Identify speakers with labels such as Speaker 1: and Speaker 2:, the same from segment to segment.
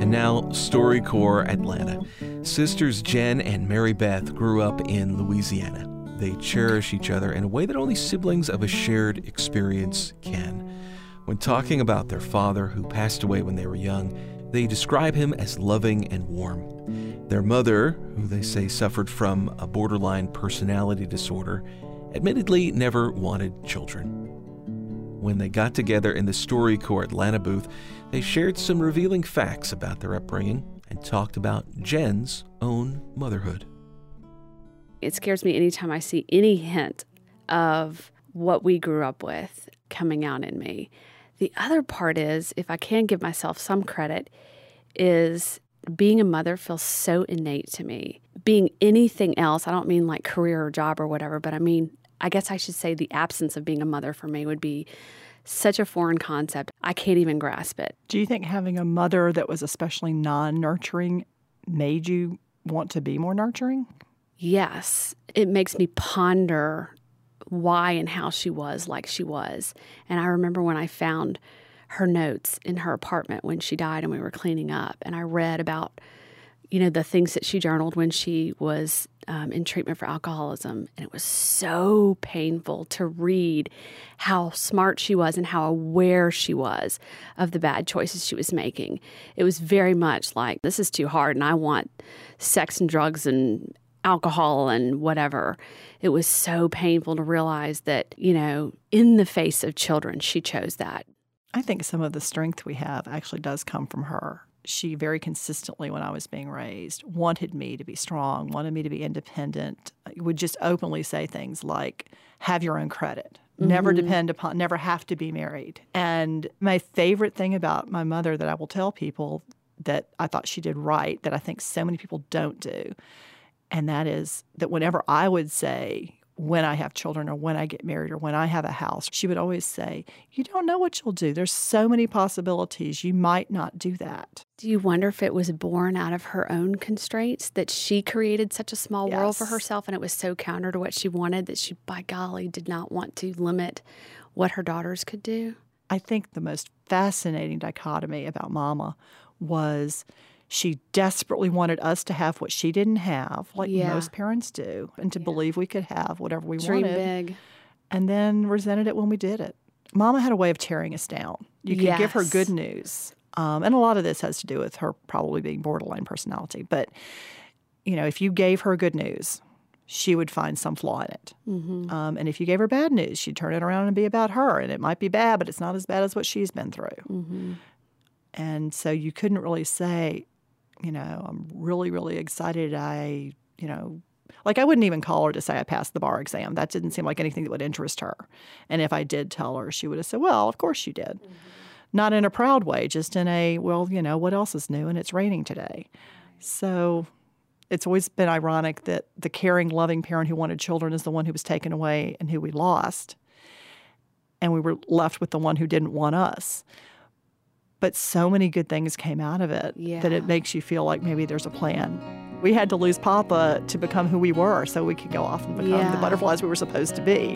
Speaker 1: And now, StoryCorps Atlanta. Sisters Jen and Mary Beth grew up in Louisiana. They cherish each other in a way that only siblings of a shared experience can. When talking about their father, who passed away when they were young, they describe him as loving and warm. Their mother, who they say suffered from a borderline personality disorder, admittedly never wanted children. When they got together in the StoryCorps Atlanta booth, they shared some revealing facts about their upbringing and talked about Jen's own motherhood.
Speaker 2: It scares me anytime I see any hint of what we grew up with coming out in me. The other part is, if I can give myself some credit, is being a mother feels so innate to me. Being anything else, I don't mean like career or job or whatever, but I guess I should say the absence of being a mother for me would be such a foreign concept. I can't even grasp it.
Speaker 3: Do you think having a mother that was especially non-nurturing made you want to be more nurturing?
Speaker 2: Yes. It makes me ponder why and how she was like she was. And I remember when I found her notes in her apartment when she died and we were cleaning up, and I read about, the things that she journaled when she was in treatment for alcoholism. And it was so painful to read how smart she was and how aware she was of the bad choices she was making. It was very much like, this is too hard and I want sex and drugs and alcohol and whatever. It was so painful to realize that, in the face of children, she chose that.
Speaker 3: I think some of the strength we have actually does come from her. She very consistently, when I was being raised, wanted me to be strong, wanted me to be independent, would just openly say things like, have your own credit, never depend upon, never have to be married. And my favorite thing about my mother that I will tell people that I thought she did right, that I think so many people don't do, and that is that whenever I would say, when I have children or when I get married or when I have a house, she would always say, you don't know what you'll do. There's so many possibilities. You might not do that.
Speaker 2: Do you wonder if it was born out of her own constraints, that she created such a small world for herself and it was so counter to what she wanted that she, by golly, did not want to limit what her daughters could do?
Speaker 3: I think the most fascinating dichotomy about Mama was she desperately wanted us to have what she didn't have, like most parents do, and to believe we could have whatever we
Speaker 2: Dream
Speaker 3: wanted.
Speaker 2: big.
Speaker 3: And then resented it when we did it. Mama had a way of tearing us down. You could give her good news. And a lot of this has to do with her probably being borderline personality. But, if you gave her good news, she would find some flaw in it. And if you gave her bad news, she'd turn it around and be about her. And it might be bad, but it's not as bad as what she's been through. And so you couldn't really say, I'm really, really excited. I wouldn't even call her to say I passed the bar exam. That didn't seem like anything that would interest her. And if I did tell her, she would have said, well, of course you did. Not in a proud way, just in a, well, what else is new? And it's raining today. So it's always been ironic that the caring, loving parent who wanted children is the one who was taken away and who we lost. And we were left with the one who didn't want us. But so many good things came out of it that it makes you feel like maybe there's a plan. We had to lose Papa to become who we were so we could go off and become the butterflies we were supposed to be.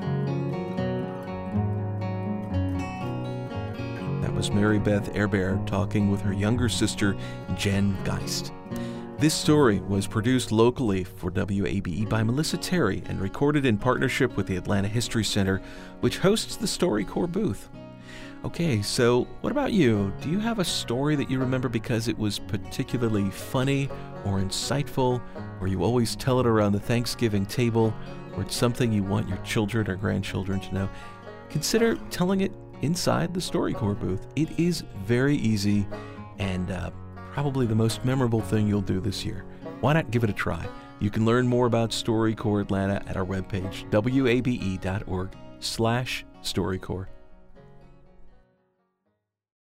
Speaker 1: That was Mary Beth Ehrbaer talking with her younger sister, Jen Geist. This story was produced locally for WABE by Melissa Terry and recorded in partnership with the Atlanta History Center, which hosts the StoryCorps booth. Okay, so what about you? Do you have a story that you remember because it was particularly funny or insightful, or you always tell it around the Thanksgiving table, or it's something you want your children or grandchildren to know? Consider telling it inside the StoryCorps booth. It is very easy and probably the most memorable thing you'll do this year. Why not give it a try? You can learn more about StoryCorps Atlanta at our webpage, wabe.org/StoryCorps.